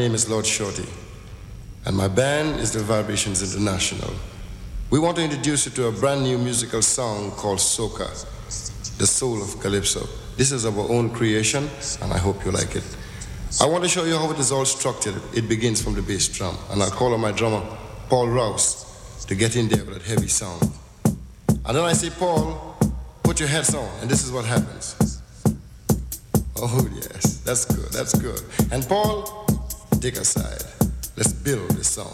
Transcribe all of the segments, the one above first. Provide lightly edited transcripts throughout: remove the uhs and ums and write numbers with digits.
name is Lord Shorty, and my band is the Vibrations International. We want to introduce you to a brand new musical song called Soca, the soul of Calypso. This is our own creation, and I hope you like it. I want to show you how it is all structured. It begins from the bass drum, and I'll call on my drummer, Paul Rouse, to get in there with that heavy sound. And then I say, Paul, put your heads on, and this is what happens. Oh yes, that's good, that's good. And Paul, take a side. Let's build this song.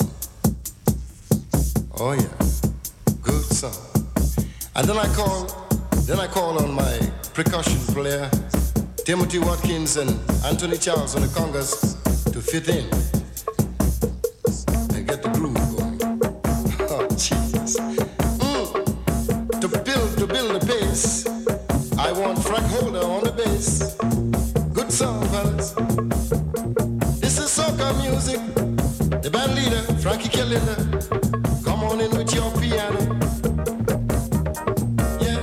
Oh yeah, good song. And then I call on my percussion player, Timothy Watkins and Anthony Charles on the congas to fit in and get the groove going. Oh Jesus. To build the bass, I want Frank Holder on the bass. Good song, fellas. This is soca music. The band leader, Frankie Kellinder. Come on in with your piano. Yeah.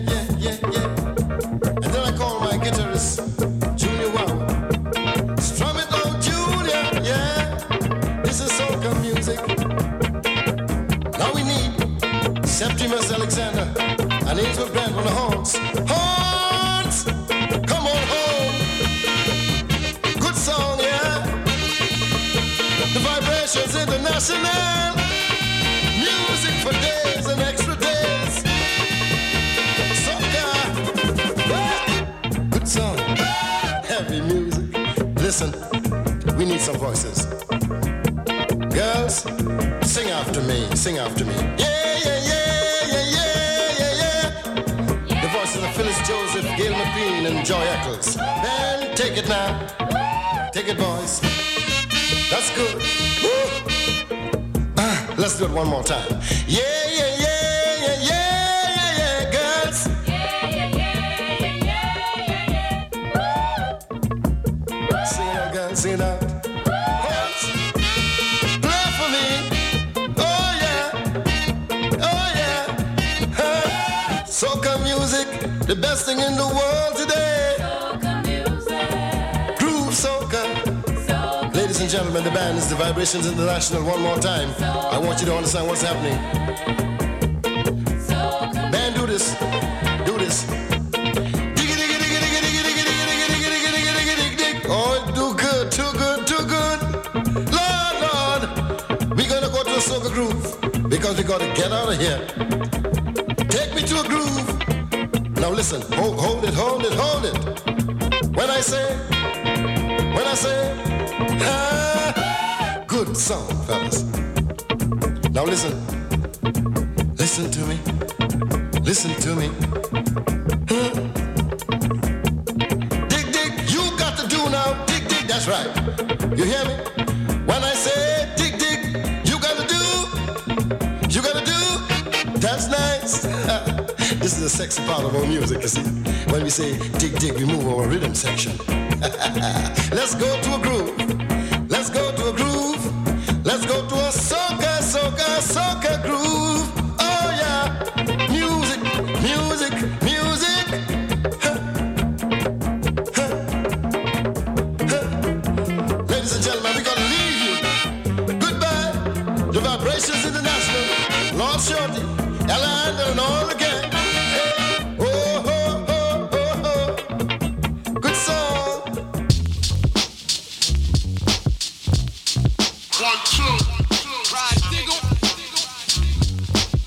And then I call my guitarist, Junior Wow. Strum it out, Junior, yeah. This is soca music. Now we need Septimus Alexander and Ainsworth Grant on the horns. Horns! Come on home. Good song, yeah. The Vibrations International. Music for days and extra days. Soca. Good song. Heavy music. Listen, we need some voices. Girls, sing after me, sing after me. Yeah. The voices of Phyllis Joseph, Gail McQueen, and Joy Eccles. Then take it now. Take it, boys. That's good. Let's do it one more time. Yeah, girls. Sing it out, girls, sing it out. Horns, play for me. Oh yeah. Soca music, the best thing in the world today. Soca music. Groove soca. Ladies and gentlemen, the band is the Vibrations International. One more time. I want you to understand what's happening. Band, do this. Do this. Oh, do good, too good, too good. Lord, we're gonna go to a soca groove because we gotta get out of here. Take me to a groove. Now listen, hold it. When I say, good song, fellas. Now listen to me. Dig, you got to do now. Dig, that's right. You hear me? When I say dig, you gotta do. That's nice. This is the sexy part of our music, you see. When we say dig, we move our rhythm section. Let's go to a groove. Let's go to a soca groove. Oh yeah. Music. Ladies and gentlemen, we're gonna leave you. Goodbye. The Vibrations International. Lord Shorty, Ella and all again. Good song. 1, 2. Ride, diggle.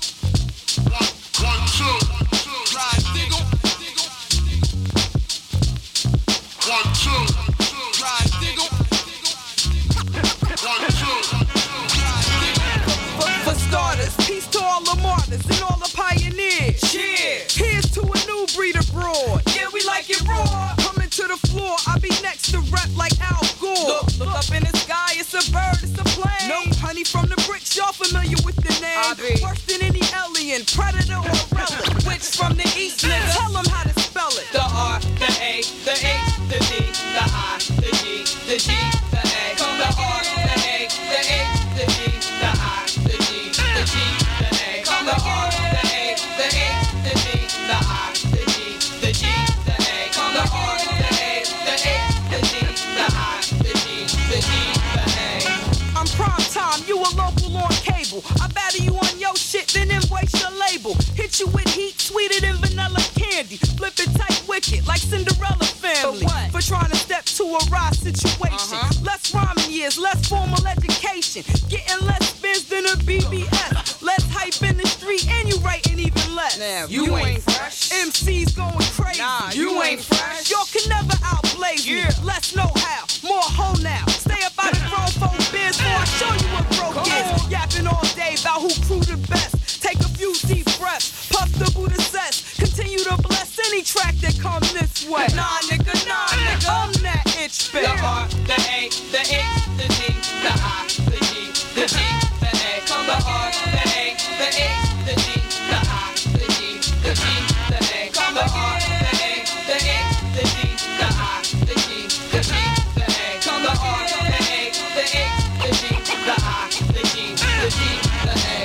jacket like Cinderella family. For trying to step to a raw situation. Less rhyming years, less formal education. Getting less spins than a BBS. Less hype in the street and you writing even less. Now, you ain't fresh. MCs going crazy. Nah, you ain't fresh. Y'all can never outblaze me. Less know-how, more hoe now. Stay up out of grown folks' biz before I show you what broke is. Yapping all day about who crew the best. Take a few deep breaths, puff the Buddha cess. Continue to bless any track that come this way. Nah, nigga, I'm that itch bitch. The R, the A, the H, the D, the I, the G, the G, the A. The R, the A, the H, the D, the I, the G, the G, the A. The R, the A, the H, the D, the I, the G, the G, the A. The R, the A, the H, the D, the I, the G, the G, the A.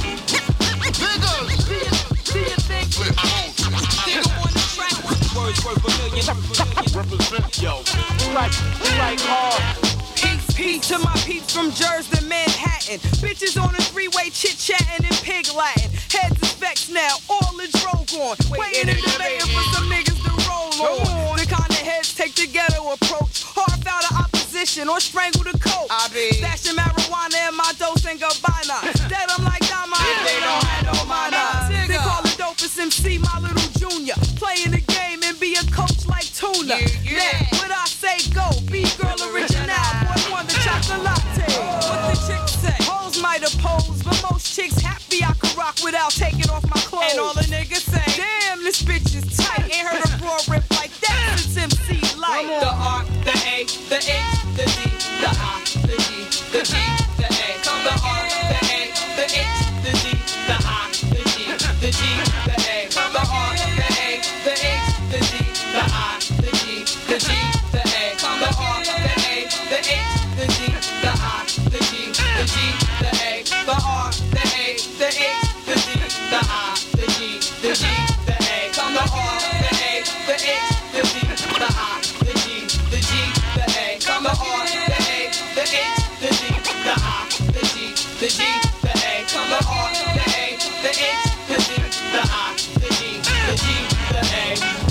Words worth a million. Represent, yo. Like hard. Peace to my peeps from Jersey to Manhattan. Bitches on the three-way chit-chatting in pig Latin. Heads is vexed now, all is drogon. Waiting and debating for some niggas to roll on. The kind of heads take the ghetto approach. Harp out of opposition or strangle the coat. Stashing marijuana in my dose and goodbye now. That I'm like Dama if they don't have no mana. They call it dopest MC, my little junior. Playing the game and be a coach like Tuna. Now, what I say go, be girl original. Boy, won the chocolate latte. What the chicks say? Hoes might oppose, but most chicks happy I could rock without taking off my clothes. And all the niggas say, damn, this bitch is tight. Ain't heard a broad rip like that since MC Light. The R, the A, the H, the D, the I, the G, the G, the A. The R, the A, the H, the D, the I, the G, the G, the A. The R, the A, the H, the D, the I, the G, the G, the A. The R, the A, the H, the D, the I, the G, the G, the A. The R, the A, the H, the D, the I, the G, the G, the A. The R, the A, the H, the D, the I, the G, the G, the A. The R, the A, the H, the D, the I, the G, the G, the A. The R, the A, the H, the D, the I, the G, the G, the A.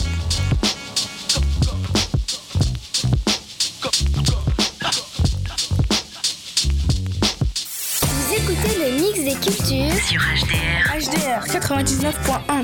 Vous écoutez le mix des cultures sur HDR. HDR 99.1.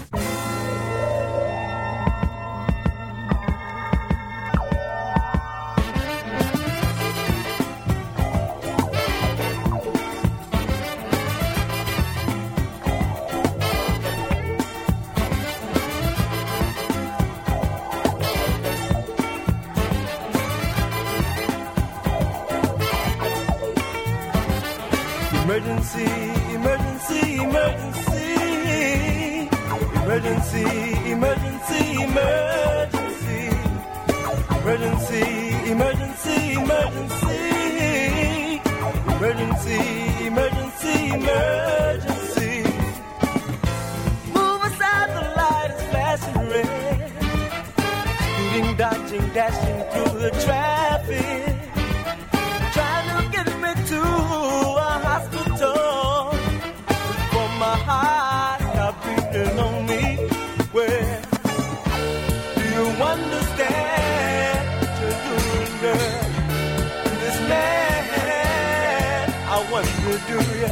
Emergency, emergency, emergency. Emergency, emergency, emergency. Emergency, emergency, emergency. Emergency, emergency, emergency. Move aside, the light is flashing red. Speeding, dodging, dashing through the traffic. Trying to get me to a hospital before my heart stopped beating on me. Where do you understand what you're doing, girl? This man, I wonder, do you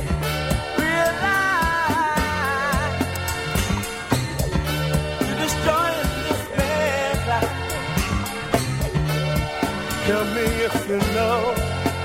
realize you're destroying this man's life? Tell me if you know.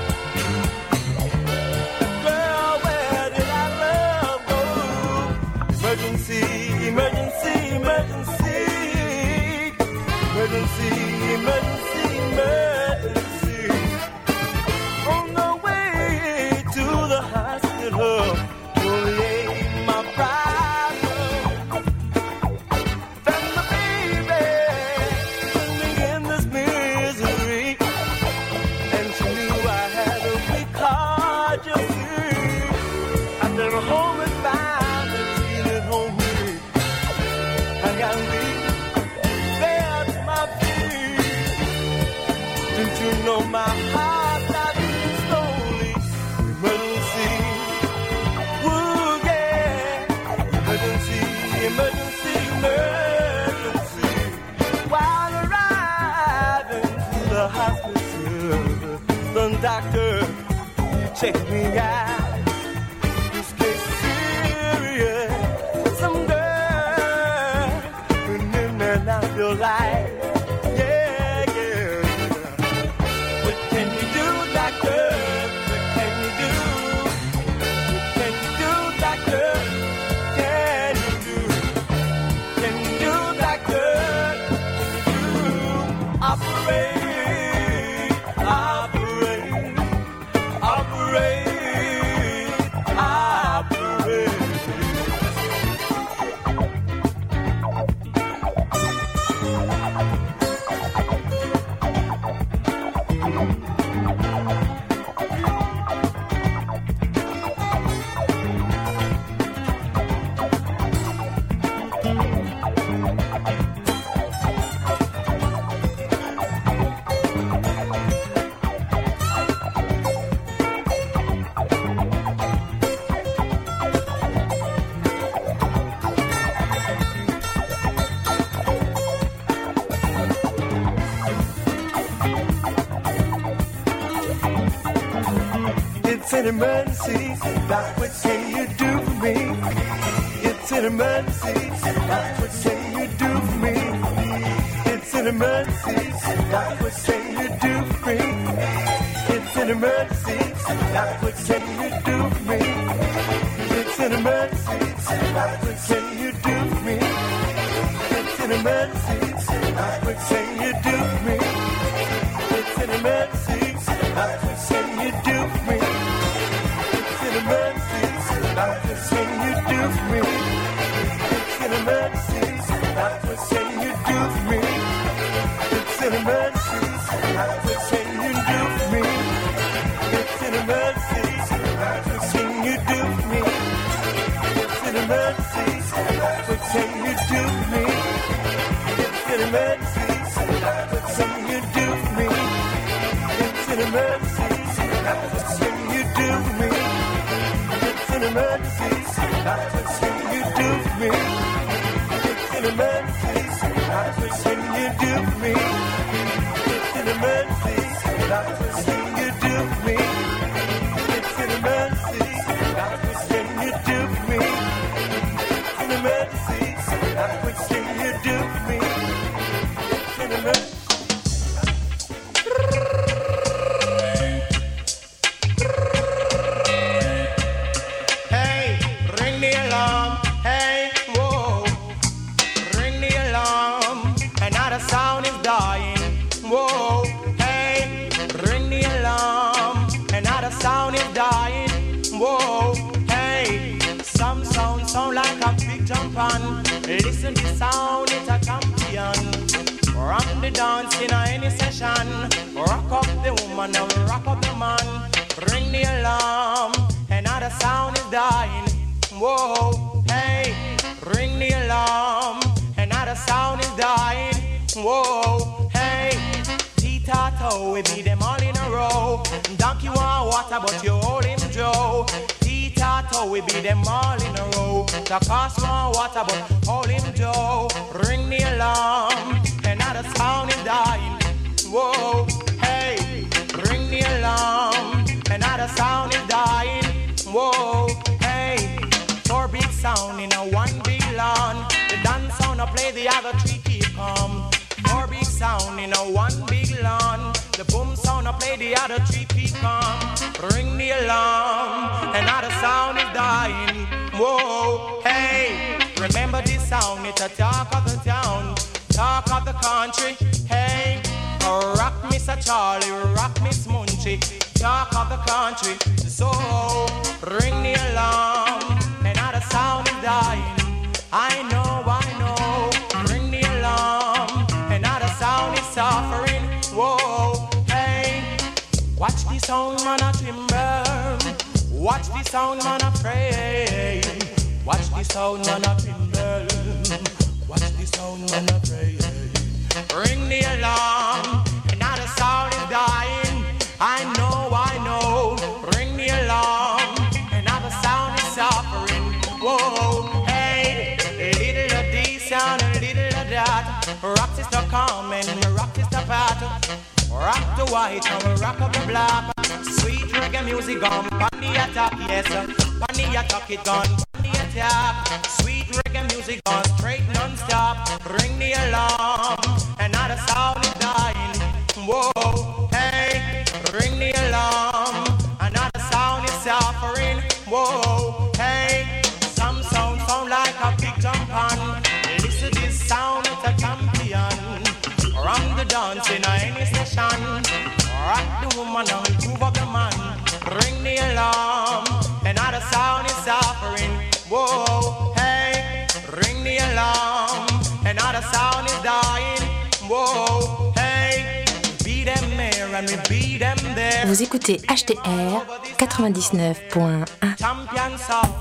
Emergency, emergency, emergency. Emergency, emergency, emergency. On the way to the hospital to alleviate my problem. Found my baby living in this misery, and she knew I had a weak heart, you see. I never home and found. You know my heart stopped beating slowly. Emergency, ooh yeah. Emergency, emergency, emergency. While hospital. The doctor checked me out. This case is serious. Some girl who knew me not feel like. Yeah, yeah. What can you do, doctor? What can you do? What can you do, doctor? Can you do? Can you do, doctor? Can you do? Operate. It's an emergency, Doc, what can you do for me? It's an emergency, Doc, what can you do for me? It's an emergency, Doc, what can you do for me? It's an emergency, Doc, what can you do for me? It's an emergency, Doc, what can you do for me? It's an emergency, Doc, what can you do for me? It's an emergency, Doc, what can you do for me? It's an emergency, Doc, what can you do for me? It's an emergency, Doc, what can you do for me? It's an emergency, Doc, what can you do for me? It's an emergency, Doc, what can you do for me? It's an emergency, Doc, what can you do for me? It's an emergency, Doc, what can you do for me? It's an emergency, Doc, what can you do for me? It's an emergency, Doc, what can you do for me? It's an emergency, Doc, what can you do for me? It's an emergency, Doc, what can you do for me? It's an emergency, Doc, what can you do for me? It's an emergency, Doc, what can you do for me? It's an emergency. Sound like a big jump on. Listen to sound, it's a champion. From the dance in any session. Rock up the woman and rock up the man. Ring the alarm, another sound is dying. Whoa, hey, ring the alarm, another sound is dying. Whoa, hey, T-Tato, we beat them all in a row. Donkey want water, but you hold him Joe. Tato, we beat them all in a row. The cost more water, but hold him Joe. Ring the alarm, another sound is dying. Whoa, hey, ring the alarm, another sound is dying. Whoa, hey, 4 big sound in a 1 big lawn. The dance sound I play, the other 3 keep calm. 4 big sound in a 1 big lawn. The boom sound I play, the other 3 keep calm. Ring the alarm, another sound is dying. Whoa, hey, remember this sound, it's a talk of the town, talk of the country. Hey, rock Mr. Charlie, rock Miss Munchie, talk of the country. So, ring the alarm, another sound is dying. I know, ring the alarm, another sound is suffering. Whoa, hey, watch the sound man a timber, watch the sound man a pray, watch the sound man a timber, watch the sound man a pray. Ring the alarm, another sound is dying. I know, ring the alarm, another sound is suffering. Whoa, hey, a little of this sound, a little of that. Rock sister come and rock sister pat. rock the white and we rock up the black. Sweet reggae music gone, on the attack, yes. On the attack it gone, on the attack. Sweet reggae music gone, straight non-stop. Ring the alarm, another sound is dying. Whoa, hey, ring the alarm, another sound is suffering. Whoa, hey, some sound like a big jump on. Listen to this sound, it's a champion. Run the dance in any session. Rock the woman and move up the man. Ring the alarm, another sound is suffering. Whoa, hey, ring the alarm, another sound is dying. Whoa, hey, beat them there and we beat them there. Vous écoutez HTR 99.1. Champion sound.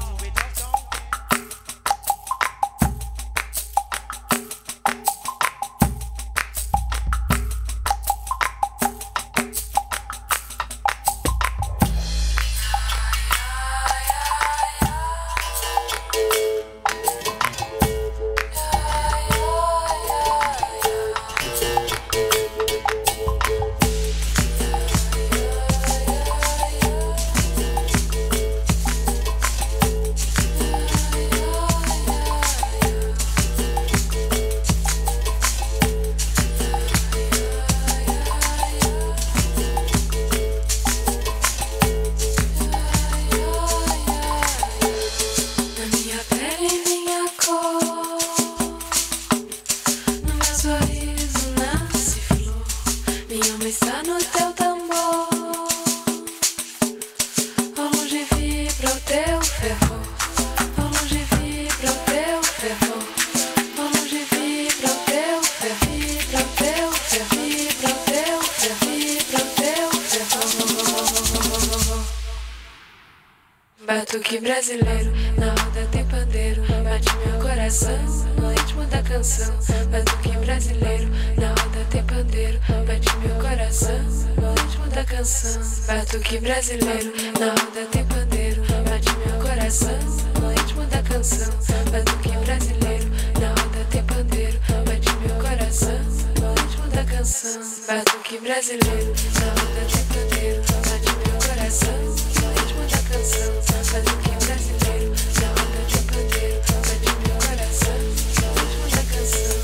Batuque brasileiro, na roda tem pandeiro. Bate meu coração no ritmo da canção. Batuque brasileiro, na roda tem pandeiro. Bate meu coração no ritmo da canção. Batuque brasileiro, na roda tem pandeiro. Bate meu coração no ritmo da canção. Batuque brasileiro, na roda tem pandeiro. Bate meu coração no ritmo da canção. Batuque brasileiro, na roda tem pandeiro. Bate meu coração no ritmo da canção. Batuque brasileiro, na roda de pandeiro. Bate meu coração no ritmo da canção.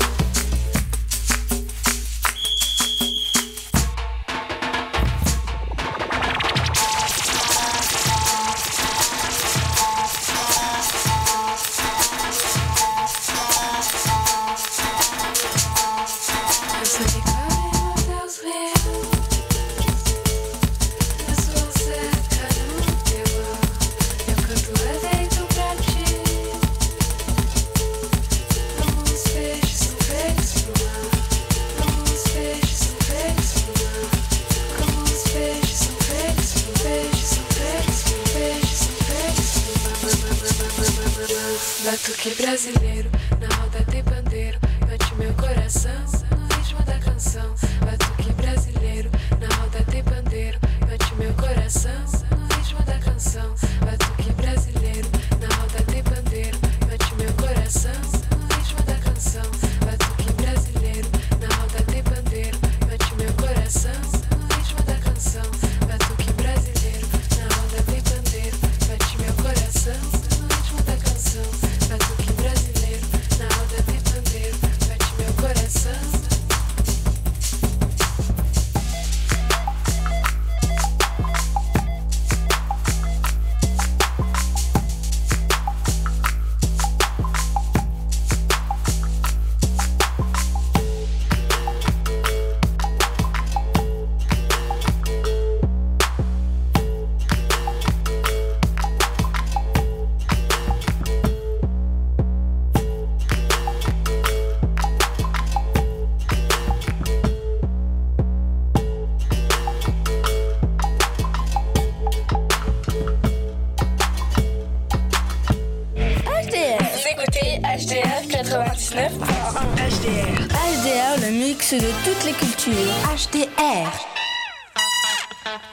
Eu sou Nicole, meu Deus meu. Eu sou certa no teu ar. Eu canto deito pra ti. Como os peixes são feitos pro mar. Como os peixes são feitos pro mar. Como os peixes são feitos pro peixes são feitos pro peixes são feitos pro mar. Batuque brasileiro, na roda tem pandeiro. Bate meu coração no ritmo da canção. Batuque brasileiro, na roda tem pandeiro. Bate meu coração no ritmo da canção. Batuque brasileiro, na roda tem pandeiro. Bate meu coração no ritmo da canção. Batuque brasileiro, na roda tem pandeiro. Bate meu coração no ritmo da canção. Batuque brasileiro, na roda tem pandeiro. Bate meu coração no ritmo da canção. Batuque brasileiro, na roda tem pandeiro. Bate meu coração. Vous écoutez HDR 99.1. HDR, le mix de toutes les cultures. HDR.